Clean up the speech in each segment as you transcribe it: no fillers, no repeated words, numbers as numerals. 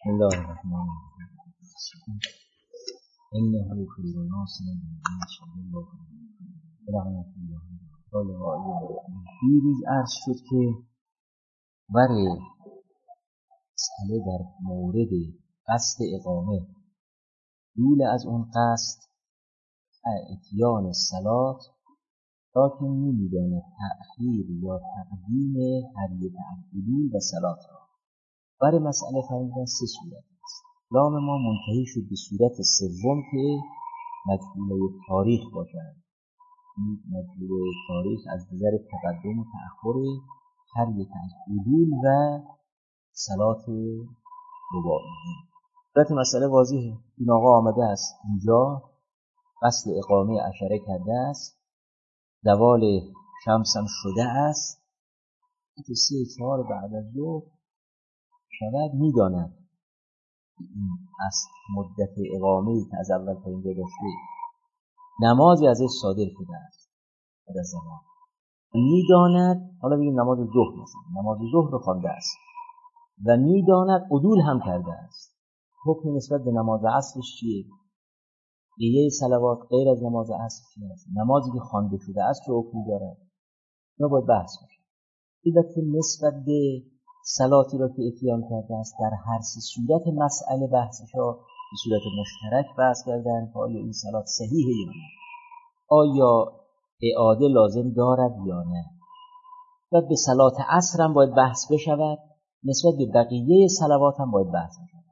بسم الله الرحمن الرحیم. إنه في الناس من صلی الله رحمت الله دیروز عرض شد که برای مسئله در مورد قصد اقامه دول از اون قصد اتیان صلات لکن نمی‌داند تأخیر یا تقدیم هر یک از دول و صلات را. برای مسئله فهمیدن سه صورت است. لام ما منتهی شد به صورت سوم که مجهوله تاریخ باشد. این مجهوله تاریخ از نظر تقدم و تأخر هر یک از عدول و صلات رباعی. صورت مسئله واضحه. این آقا آمده است اینجا قصد اقامه عشره کرده است، زوال شمس هم شده است، 3-4 بعد از ظهر شود میداند این است مدت اقامه‌ای که از اول تا اینجا داشته نمازی ازش صادر شده است بعد از زمان میداند. حالا بگیم نماز ظهر مثلا نماز ظهر رو خوانده است و میداند عدول هم کرده است. حکم نسبت به نماز عصرش چیه؟ دیگه صلوات غیر از نماز عصر چیه است؟ نمازی که خوانده شده است چه حکمی دارد؟ اینا باید بحث بشه. البته نسبت به صلاتی را که اتیان کرده است در هر سه صورت مسئله بحثش را به صورت مشترک بحث کردن که آیا این صلات صحیحه یا نه، آیا اعاده لازم دارد یا نه. و به صلات عصر هم باید بحث بشود، نسبت به بقیه صلوات هم باید بحث بشود.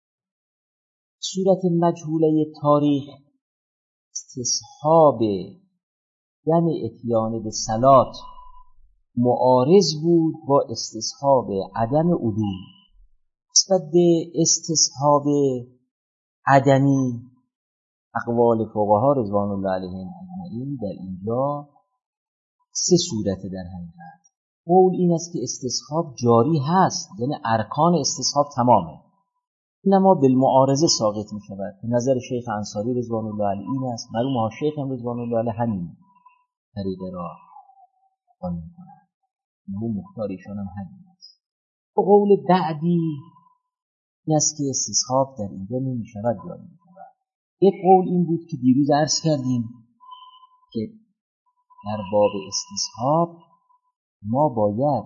صورت مجهوله تاریخ استصحاب یعنی اتیان به صلات معارض بود با استصحاب عدم عدول. نسبت به استصحاب عدمی اقوال فقها رضوان الله علیهم اجمعین در اینجا سه صورت در حقیقت. قول این است که استصحاب جاری هست، یعنی ارکان استصحاب تمامه، انما بالمعارضه ساقط می شود. نظر شیخ انصاری رضوان الله علیه این است، مرحوم ها شیخ هم رضوان الله علیه همین طریقه را قانون کنند، نمو مختاریشان هم همین است. قول بعدی این است که استصحاب در اینجا نمی شود جاری می شود. یک قول این بود که دیروز عرض کردیم که در باب استصحاب ما باید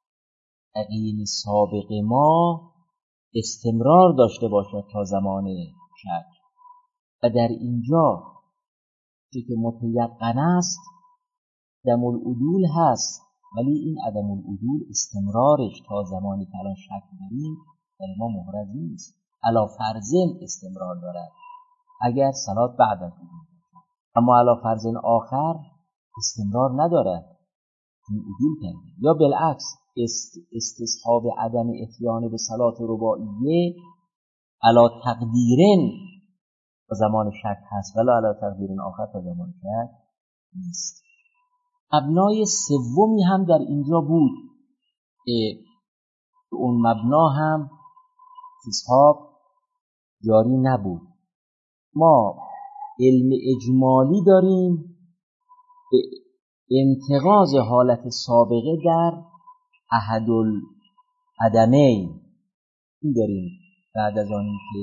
یقین سابق ما استمرار داشته باشد تا زمان شک و در اینجا که متیقن است عدم العدول هست، ولی این عدم العدول استمرارش تا زمانی که الان شک داریم در ما محرز نیست، علی فرض استمرار دارد اگر صلات بعد از عدول، اما علی فرض آخر استمرار ندارد این عدول کرده. یا بالعکس استصحاب عدم اتیان به صلات رباعیه علی تقدیرن تا زمان شک هست ولی علی تقدیرن آخر تا زمان شک نیست. مبنای سومی هم در اینجا بود که اون مبنا هم استصحاب جاری نبود. ما علم اجمالی داریم به انتقاض حالت سابقه در احد العدمین. این داریم بعد از آن که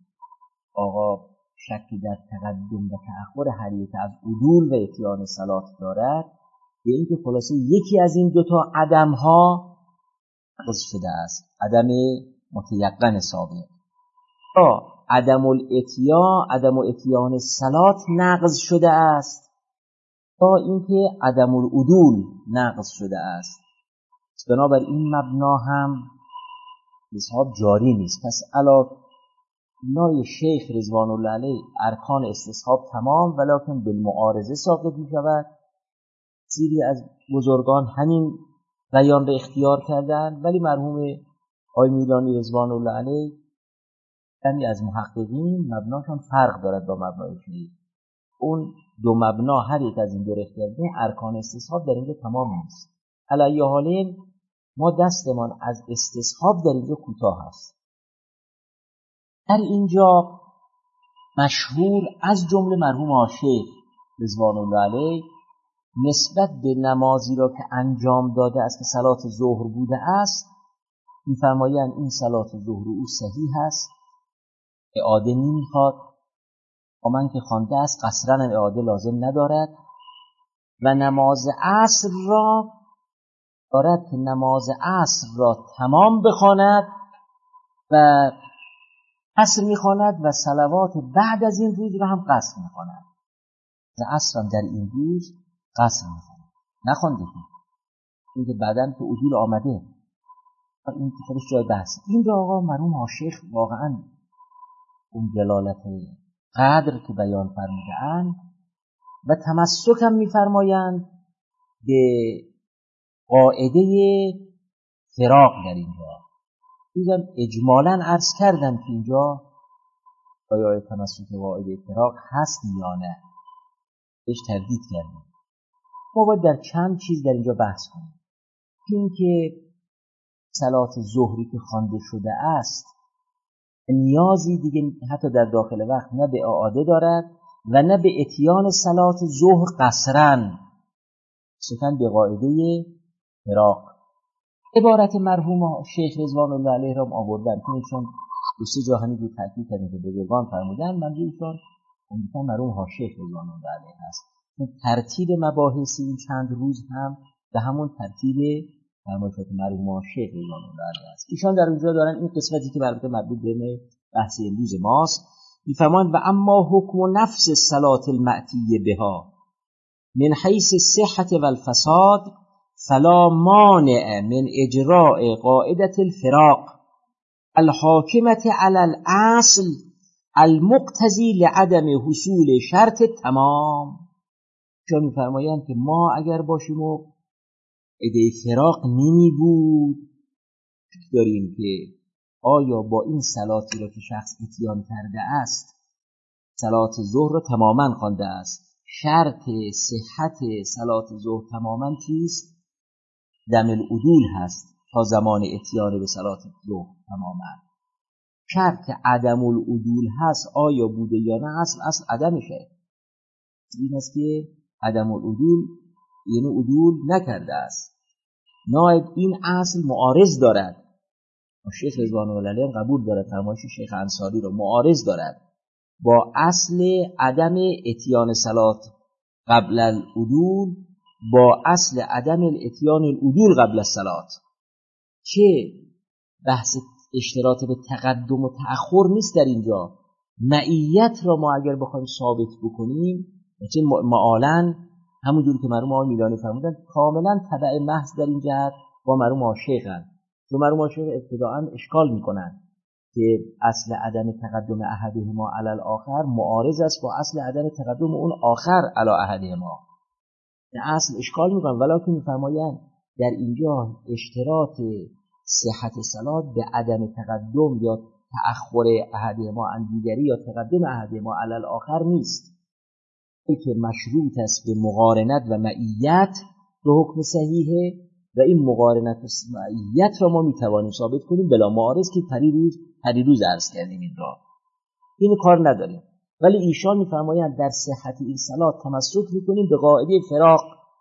آقا شکی در تقدم و تأخر هر یک از عدول و اتیان صلات دارد، به این که خلاصه یکی از این دوتا عدم ها نقض شده است، عدم متیقن سابق، تا عدم الاتیان صلات نقض شده است، تا اینکه عدم العدول نقض شده است. بنابر این مبنا هم استصحاب جاری نیست. پس علا نای شیخ رضوان الله علیه ارکان استصحاب تمام ولکن بالمعارضه ساقط می شود. سیری از بزرگان همین بیان به اختیار کردن، ولی مرحوم آقای میدانی رضوان الله علیه یعنی از محققین مبناشون فرق دارد با مبنای شیخ. اون دو مبنا هر یک از این دو اختیار ده ارکان استصحاب در اینجا تمام نیست. علی حالین ما دستمان از استصحاب در اینجا کوتاه است. در اینجا مشهور از جمله مرحوم شیخ رضوان الله علیه نسبت به نمازی را که انجام داده است که صلات ظهر بوده است می‌فرمایند این صلات ظهر او صحیح است، اعاده نمی‌خواد، و من که خوانده است قصراً اعاده لازم ندارد و نماز عصر را دارد که نماز عصر را تمام بخواند و عصر می‌خواند و صلوات بعد از این روز را هم قصر می‌خواند. عصر هم در این روز قصر می‌خواند. نخوانده که اینکه بعداً که عدول آمده، این که خودش جای بحث. این را آقا مرحوم شیخ واقعاً اون جلالت قدر که بیان فرموده‌اند و تمسک هم می‌فرمایند به قاعده فراق در اینجا. دیدم اجمالاً عرض کردم که اینجا آیا تمسک به قاعده فراق هست یا نه، بهش تردید کردم. ما باید در چند چیز در اینجا بحث کنیم. این که صلات ظهری که خوانده شده است نیازی دیگه حتی در داخل وقت نه به اعاده دارد و نه به اتیان صلات ظهر قصراً، سخن به قاعده فراق. عبارت مرحوم شیخ رضوان الله علیه را آوردن چون دو سه جا همین رو تاکید کردن که بزرگان فرمودن، منظورشون اون مرحوم شیخ رضوان الله علیه هست. ترتیب مباحث این چند روز هم به همون ترتیب فرمایشات مرحوم شیخ رضوان الله علیه است. ایشان در اونجا دارن این قسمتی که البته مربوط به بحث امروز ماست میفرمایند و اما حکم نفس الصلاه المأتیه بها من حیث الصحة والفساد فلا مانع من اجراء قاعدة الفراق الحاکمة على الاصل المقتضی لعدم حصول شرط تمام. چون میفرمایند که ما اگر باشیم و قاعده فراق نمی بود داریم که آیا با این صلاتی را که شخص اتیان کرده است، صلات ظهر را تماما خوانده است، شرط صحت صلات ظهر تماما چیست؟ دم العدول هست تا زمان اتیان به صلات ظهر تماما. شرط عدم العدول هست آیا بوده یا نه؟ اصل عدمشه. این است که عدم العدول یعنی عدول نکرده است. نائب این اصل معارض دارد. شیخ رضوان الله علیه قبول دارد فرمایش شیخ انصاری رو، معارض دارد با اصل عدم اتیان صلات قبل العدول با اصل عدم اتیان العدول قبل الصلات. چه بحث اشتراط به تقدم و تأخر نیست در اینجا. معیت را ما اگر بخوایم ثابت بکنیم چه معالاً همونجوری که مرحوم آقای میلانی فرمودن کاملا تبع محض در این جهت با مرحوم شیخن. چون مرحوم شیخ ابتداءً اشکال میکنن که اصل عدم تقدم احدهما علی الاخر معارض است با اصل عدم تقدم اون آخر علی احدهما. اصل اشکال میکنن ولکن میفرمایند در اینجا اشتراط صحت صلات به عدم تقدم یا تأخر احدهما عن دیگری یا تقدم احدهما علی الاخر نیست، که مشروط است به مقارنت و معیت به حکم صحیحه و این مقارنت و معیت را ما میتوانیم ثابت کنیم بلا معارض که پریروز عرض کردیم این را. این کار نداریم. ولی ایشان میفرمایند در صحت این صلات تمسک میکنیم به قاعده فراق.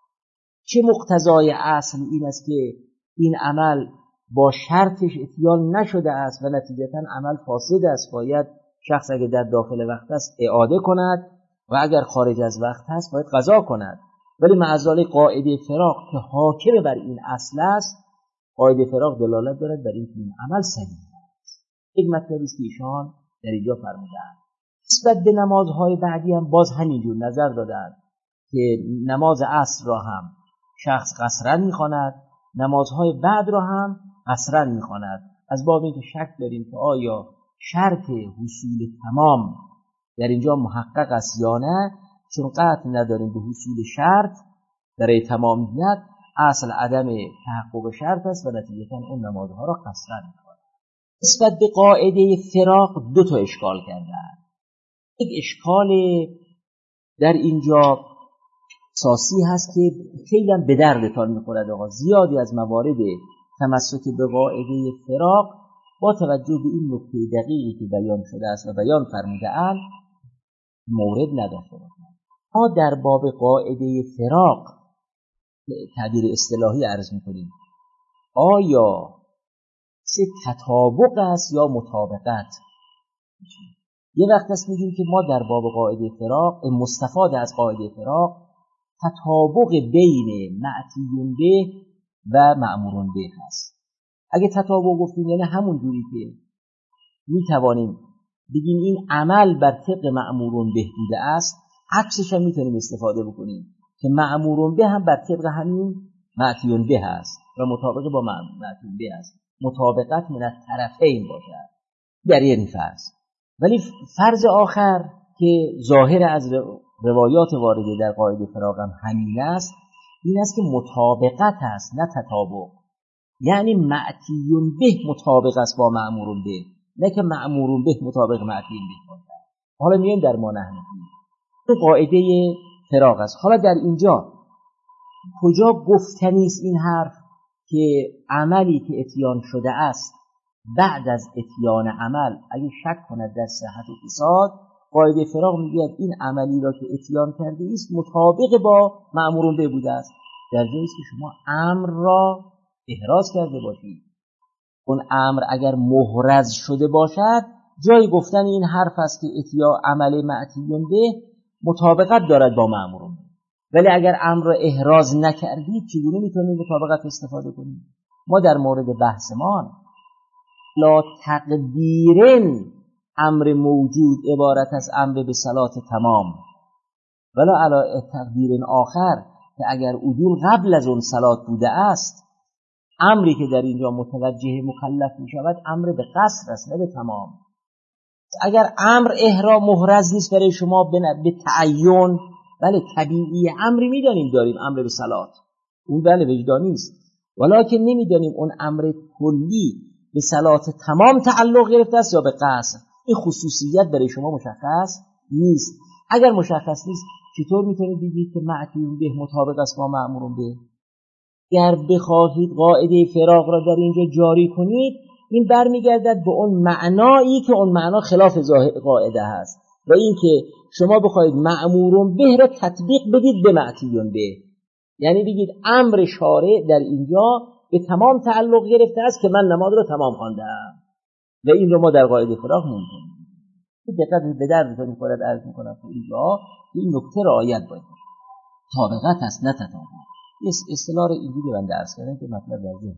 چه مقتضای اصل این است که این عمل با شرطش اتیان نشده است و نتیجتاً عمل فاسد است، باید شخص اگر در داخل وقت است اعاده کند و اگر خارج از وقت هست باید قضا کند. ولی معذاله قاعده فراق که حاکم بر این اصل است، قاعده فراق دلالت دارد بر این که این عمل صحیح است. یک مطلبی است که ایشان در اینجا فرمودند. نسبت به نمازهای بعدی هم باز همینجور نظر دادند که نماز عصر را هم شخص قصراً می‌خواند، نمازهای بعد را هم قصراً می‌خواند، از باب اینکه شک داریم که آیا شرط حصول تمام در اینجا محقق است یا نه. چون قطع نداریم به حصول شرط برای تمامیت، اصل عدم تحقق شرط است و نتیجتاً اون نمازها را قصراً می‌خواند. نسبت به قاعده فراق دو تا اشکال کردند. یک اشکال در اینجا اساسی هست که خیلی هم به دردتان می‌خورد آقا. زیادی از موارد تمسک به قاعده فراق با توجه به این نکته دقیقی که بیان شده است و بیان فرموده‌اند مورد نداشته باشند. ما در باب قاعده فراق تعبیر اصطلاحی عرض می‌کنیم. آیا تطابق است یا مطابقت. یه وقت است میگیم که ما در باب قاعده فراق مستفاد از قاعده فراق تطابق بین معطی به و مأمور به هست. اگه تطابق گفتیم یعنی همون جوری که میتوانیم بگیم این عمل بر طبق مأمور به بوده است، عکسش هم میتونیم استفاده بکنیم که مأمور به هم بر طبق همین معطی به هست و مطابق با معطی به هست. مطابقت من الطرفین باشد در این فرض. ولی فرض آخر که ظاهر از روایات وارده در قاعده فراق هم همین است، این است که مطابقت است نه تطابق. یعنی معطی به مطابق است با مأمور به، نه که مأمور به مطابق معطی به باشد. حالا میایم در ما نحن فیه، قاعده فراق است. حالا در اینجا کجا گفتنی است این حرف که عملی که اتیان شده است بعد از اتیان عمل اگه شک کند در صحت و فساد، قاعده فراق میگه این عملی را که اتیان کرده است مطابق با مأمور به بوده است. در جایی است که شما امر را احراز کرده باشید، اون امر اگر محرز شده باشد جای گفتن این حرف است که اتیا عمل معطی به مطابقت دارد با مأمور به. ولی اگر امر را احراز نکردید چگونه میتونید مطابقت استفاده کنید؟ ما در مورد بحث ما لا تقدیرن امر موجود عبارت از امر به صلات تمام، ولا علا تقدیرن آخر که اگر عدول قبل از اون صلات بوده است، امری که در اینجا متوجه مکلف می شود امر به قصر است نه به تمام. اگر امر احرام محرز نیست برای شما به تعین، بله طبیعی امری میدانیم داریم امر به صلات، اون بله وجدانی است، ولکن نمیدانیم اون امر کلی به صلات تمام تعلق گرفته است یا به قصر. این خصوصیت برای شما مشخص نیست. اگر مشخص نیست چطور میتونید بگید که معطی به مطابق است با مأمور به؟ اگر بخواهید قاعده فراق را در اینجا جاری کنید، این برمیگردد به اون معنایی که اون معنا خلاف ظاهر قاعده هست و این که شما بخواهید مأمور به را تطبیق بدید به معطی به، یعنی بگید امر شارع در اینجا به تمام تعلق گرفته است که من نماز را تمام خواندم و این رو ما در قاعده فراق نمی‌کنیم. دقت به دردتون می‌خوره، عرض می‌کنم تو اینجا این نکته رعایت باید بشه. طابقت است نه تطابق. اصطلاح اینجوری من درس کردم که مطلب در ذهن.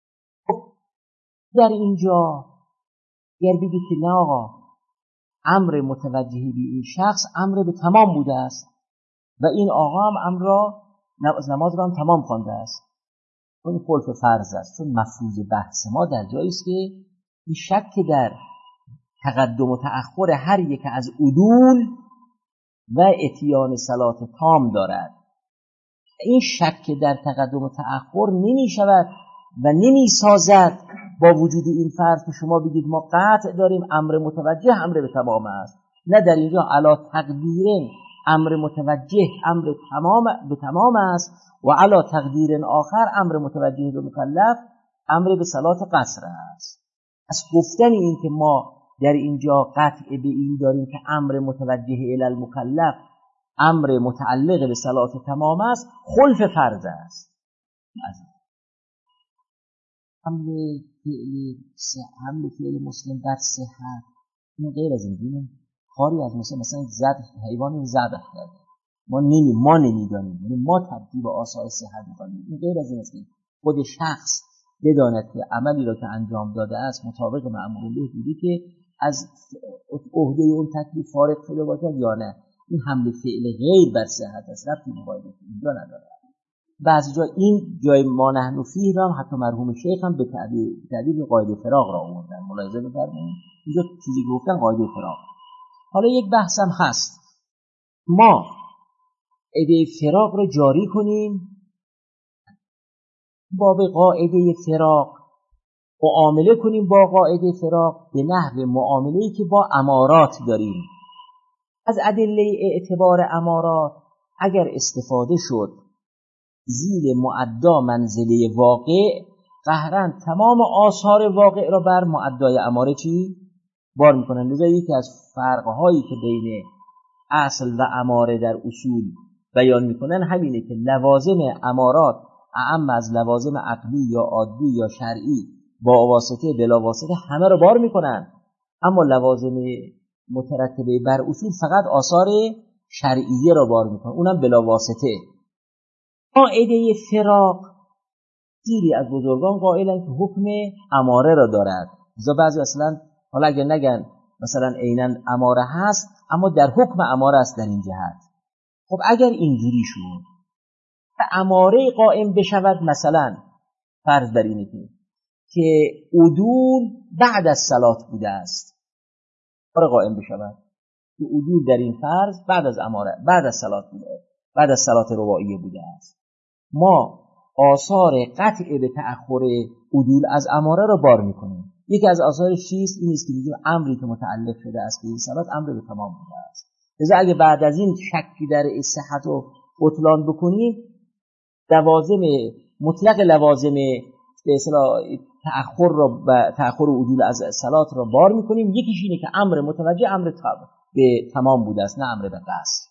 در اینجا اگر بگید که نه آقا امر متوجه به این شخص امر به تمام بوده است و این آقا هم امر را نماز را هم تمام خوانده است، این خلف فرض است. چون مفروض بحث ما در جایی است که این شک در تقدم و تأخر هر یک از عدول و اتیان صلات تام دارد. این شک در تقدم و تأخر نمی شود و نمی سازد با وجود این فرض که شما بگید ما قطع داریم امر متوجه امر به تمام است. نه، در اینجا علا تقدیرن امر متوجه امر تمام به تمام است و علا تقدیر آخر امر متوجه به مکلف امر به صلات قصر است. از گفتن این که ما در اینجا قطع به این داریم که امر متوجه الی المکلف امر متعلق به صلات تمام است، خلف فرض است. حمل فعل مسلم بر صحت این غیر از این دینه. کاری از مثلا ذبح حیوانی ذبح کرده ما نمیدانیم، یعنی ما ترتیب آثار صحت می‌کنیم. این غیر از این است که خود شخص بداند که عملی را که انجام داده است مطابق مأمور به بوده که از عهده اون تکلیف فارغ شده باشد یا نه. این حمل فعل غیر بر صحت است، ربطی به قاعده اینجا نداره. بعضی جا این جای ما نحن فیه را حتی مرحوم شیخ هم به تعبیر قاعده فراق را آوردن. ملاحظه بفرمایید اینجا چیزی گفتن قاعده فراق. حالا یک بحثم هست، ما قاعده فراق را جاری کنیم، باب قاعده فراق معامله کنیم با قاعده فراق به نحو معامله‌ای که با امارات داریم. از ادله اعتبار امارات اگر استفاده شد زیر معدا منزله واقع، قهرن تمام آثار واقع را بر معدای اماره چی؟ بار میکنن. لذا یکی از فرقهایی که بین اصل و اماره در اصول بیان میکنن همینه که لوازم امارات اعم از لوازم عقلی یا عادی یا شرعی با واسطه بلا واسطه همه رو بار میکنن، اما لوازم مترتبه بر اصول فقط آثار شرعیه رو بار میکنن، اونم بلا واسطه. قاعده فراق دیری از بزرگان قائلن که حکم اماره را دارد. لذا بعضی اصلا حالا اگر نگن مثلا عیناً اماره هست، اما در حکم اماره است در این جهت. خب اگر اینجوری شد اماره قائم بشود، مثلا فرض بر اینه که عدول بعد از صلات بوده است، اماره قائم بشود که عدول در این فرض بعد از اماره بعد از صلات بوده، بعد از صلات رباعیه بوده است، ما آثار قطع به تأخر عدول از اماره را بار میکنیم. یکی از آثارش چیست؟ این است که میگیم امری که متعلق شده است به این صلات امر به تمام بوده است. لذا اگه بعد از این شکی در صحت و بطلان بکنیم، لوازم مطلق لوازم به اصطلاح تأخر عدول از صلات را بار میکنیم. یکیش اینه که امر متوجه امر به تمام بوده است، نه امر به قصد.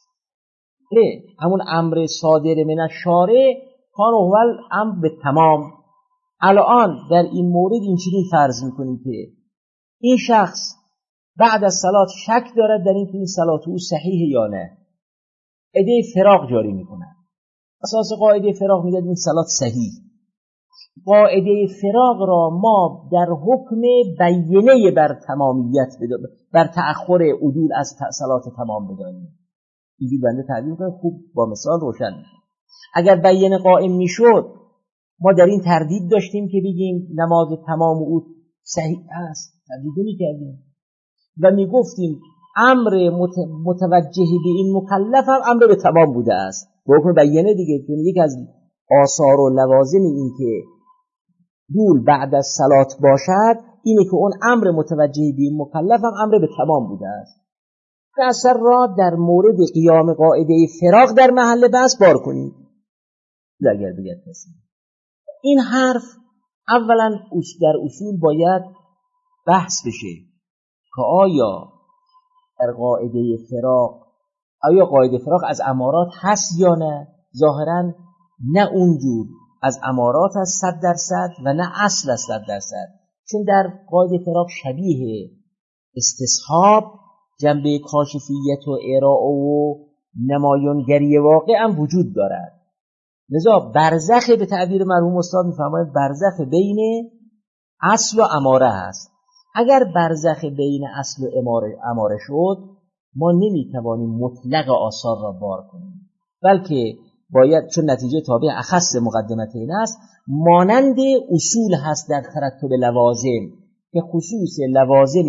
همون امر صادر من الشارع کان هو الامر به تمام. الان در این مورد اینجوری فرض میکنیم که این شخص بعد از صلات شک دارد در اینکه این صلات او صحیح یا نه، قاعده فراق جاری میکنن. اساس قاعده فراق میگه این صلات صحیح. قاعده فراق را ما در حکم بیینه بر تمامیت بر تأخر عدول از صلات تمام بدانیم. اینجوری بنده تعبیر کنم خوب با مثال روشن میشه. اگر بیینه قائم میشد، ما در این تردید داشتیم که بگیم نماز تمام او صحیح است، تردید میکردیم و میگفتیم امر متوجه به این مکلف هم امر به تمام بوده است با حکم بیینه دیگه. چون یکی از آثار و لوازم این که دول بعد از صلات باشد اینه که اون امر متوجه به این مکلف هم امر به تمام بوده است. اثر را در مورد قیام قاعده فراق در محل بحث بار کنید. اگر بگید این حرف اولا در اصول باید بحث بشه که آیا در قاعده فراق قاعده فراق از امارات هست یا نه. ظاهرا نه اونجور از امارات است 100% و نه اصل است 100%، چون در قاعده فراق شبیه استصحاب، جنبه کاشفیت و اراء و نمایانگری واقع هم وجود دارد. لذا برزخ به تعبیر مرحوم استاد میفرماید برزخ بین اصل و اماره هست. اگر برزخ بین اصل و اماره شد، ما نمیتوانیم مطلق آثار را بار کنیم، بلکه باید چون نتیجه تابع اخص مقدمتین است، مانند اصول هست در ترتب لوازم که خصوص لوازم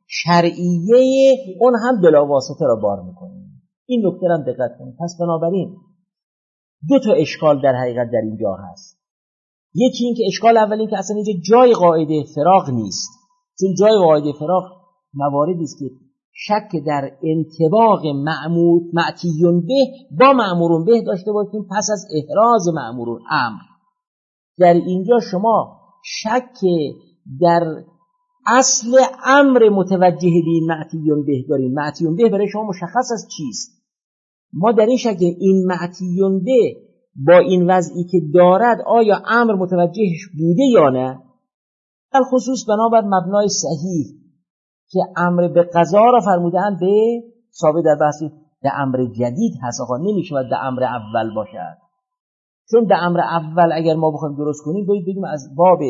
شرعیه اون هم بلاواسطه را بار میکنیم. این نکته را دقت کنید. پس بنابراین دو تا اشکال در حقیقت در اینجا هست. یکی این که اشکال اول این که اصلا اینجا جای قاعده فراق نیست، چون جای قاعده فراق مواردی است که شک در انطباق معتیون به با مأمورون به داشته باشیم پس از احراز مأمورون امر. در اینجا شما شک در اصل امر متوجه به این معتیون به داریم. معتیون به برای شما مشخص است چیست. ما در این شک این معتیون به با این وضعی که دارد آیا امر متوجهش بوده یا نه، در خصوص بنابر مبنای صحیح که امر به قضا را فرمودن به ثابت در بحث ده امر جدید هست. آقا نمیشود ده امر اول باشد، چون ده امر اول اگر ما بخوایم درست کنیم باید بگیم از باب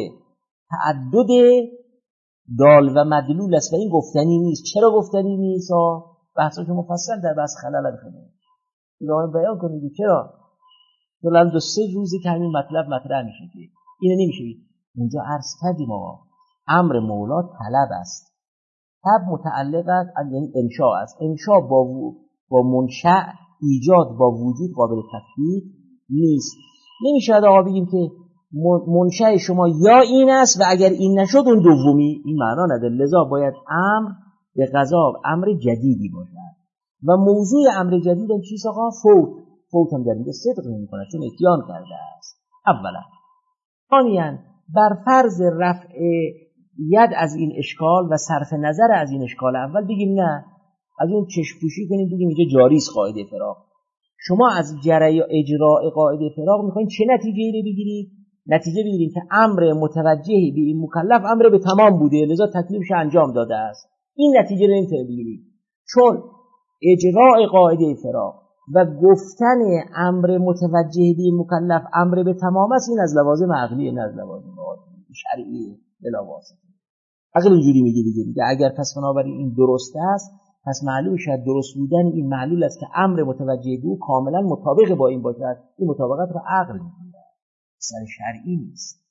تعدد دال و مدلول است و این گفتنی نیست. چرا گفتنی نیست؟ بحثش مفصل در بحث خلل بخونیم اینا بیان کنید چرا دولت 2-3 روزی که همین مطلب مطرح میشه که اینو نمیشه. اونجا عرض کردیم آقا امر مولا طلب است. طلب متعلق است یعنی انشاء است. انشاء با منشأ ایجاد با وجود قابل تفکیک نیست. نمیشه آقا بگیم که منشأ شما یا این است و اگر این نشد اون دومی، این معنا نداره. لذا باید امر به قضا امر جدیدی باشد و موضوع امر جدید هم چیست آقا؟ فوت هم در اینجا صدق نمی‌کنه چون اتیان کرده است. اولا. ثانیاً بر فرض رفع ید از این اشکال و صرف نظر از این اشکال اول بگیم نه، از اون چشم‌پوشی کنیم بگیم اینجا جاری است قاعده فراق. شما از اجراء قاعده فراق می‌خواید چه نتیجه‌ای رو بگیرید؟ نتیجه بگیریم که امر متوجهی به این مکلف امر به تمام بوده، لذا تکلیفش انجام داده است. این نتیجه رو نمیتونه بگیریم، چون اجراء قاعده فراق و گفتن امر متوجه به این مکلف امر به تمام است، این از لوازم عقلیه نه از لوازم شرعیه. بلا واسطه عقل اینجوری میگه دیگه اگر پس بنابراین این درست است، پس معلوم شد درست بودن این معلول است که امر متوجه به کاملا مطابق با این باشد. این مطابقت رو عقل میگه، اثر شرعی نیست.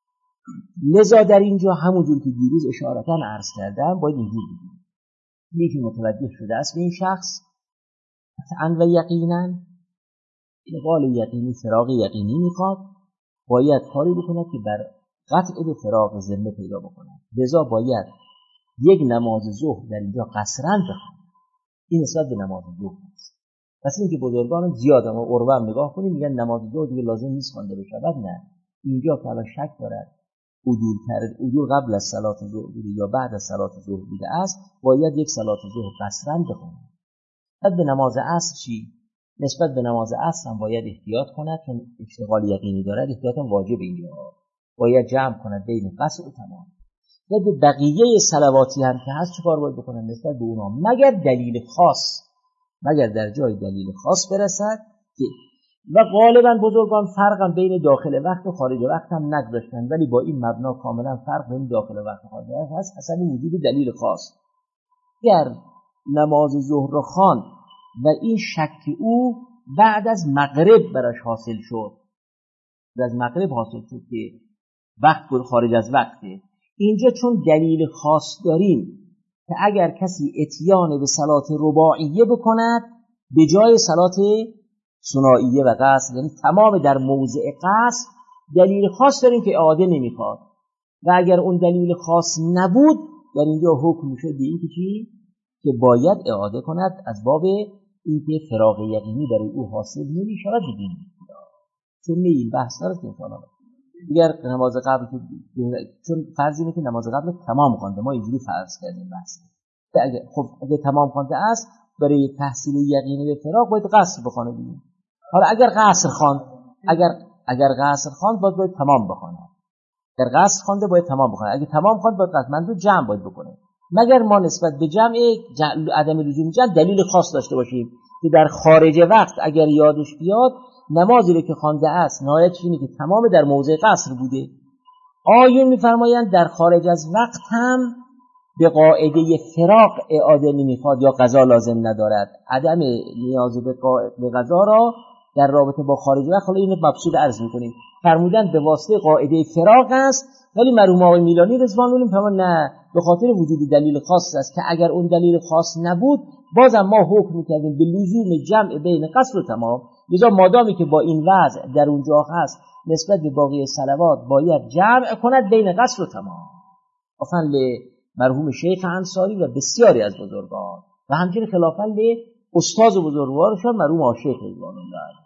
لذا در اینجا همونجور که دیروز اشارتاً عرض کردم باید اینجور بگیم یکی متوجه شده است به این شخص قطعاً و یقیناً، قال یقینی فراغ یقینی میخواد، باید کاری بکند که بر قطع به فراغ ذمه پیدا بکند. لذا باید یک نماز ظهر در اینجا قصراً بخواند. این نسبت به نماز ظهر است. پس اینکه بزرگان زیاد ما عربا نگاه کنیم میگن نماز ظهر دیگه لازم نیست خوانده بشود، نه، اینجا که الان شک دارد عدول قبل از صلات ظهر بوده یا بعد از صلات ظهر بوده است، باید یک صلات ظهر قصراً بخواند. بعد به نماز عصر چی؟ نسبت به نماز عصر هم باید احتیاط کند، چون اشتغال یقینی دارد، احتیاط هم واجب اینجا. باید جمع کند بین قصر و تمام. و به بقیه صلواتی هم که هست چیکار باید بکنن نسبت به اونها؟ مگر دلیل خاص، مگر در جای دلیل خاص برسد که و غالبا بزرگان فرقم بین داخل وقت و خارج وقت هم نگذاشتن، ولی با این مبنا کاملا فرق بین داخل وقت و خارج وقت هست، اصلا وجود دلیل خاص. گر نماز ظهر را خواند و این شک او بعد از مغرب براش حاصل شد، بعد از مغرب حاصل شد که وقت خارج از وقته، اینجا چون دلیل خاص داریم که اگر کسی اتیان به صلات رباعیه بکند به جای صلات ثنائیه و قصر، یعنی تمام در موضع قصر، دلیل خاص داریم که اعاده نمیخواد. و اگر اون دلیل خاص نبود در اینجا حکم میشه به این که باید اعاده کند، از باب اینکه فراغ یقینی برای او حاصل نمیشود. ببینید چون این بحث داره که انسان دیگر نماز قبل چون فرض اینه که نماز قبل تمام خوانده، ما اینجوری فرض کردیم بحث. اگه تمام خوانده است برای تحصیل یقینی به فراغ باید قصر بخونه دیگه. حالا اگر قصر خواند، اگر قصر خواند باید تمام بخونه. اگر قصر خوانده باید تمام بخونه. اگه تمام خواند باید قصر منظور جمع باید بکنه. مگر ما نسبت به جمع عدم لزوم جمع دلیل خاص داشته باشیم که در خارج وقت اگر یادش بیاد نمازی رو که خوانده است نهایتش اینه که تمام در موضع قصر بوده. آیون می‌فرمایند در خارج از وقت هم به قاعده فراق اعاده نمیخواد یا قضا لازم ندارد. عدم نیاز به قضا را در رابطه با خارج وقت، حالا اینو مبسوط عرض می‌کنیم، فرمودن به واسطه قاعده فراق است، ولی مرحوم آقای میلانی رضوان الله فرمودن نه، به خاطر وجود دلیل خاص است که اگر اون دلیل خاص نبود بازم ما حکم می‌کردیم به لزوم جمع بین قصر و تمام. لذا مادامی که با این وضع در اونجا هست نسبت به باقی صلوات باید جمع کند بین قصر و تمام. افضل مرحوم شیخ انصاری و بسیاری از بزرگان و همچنین خلافاً به استاد بزرگوارشان مرحوم شیخ رضوان الله.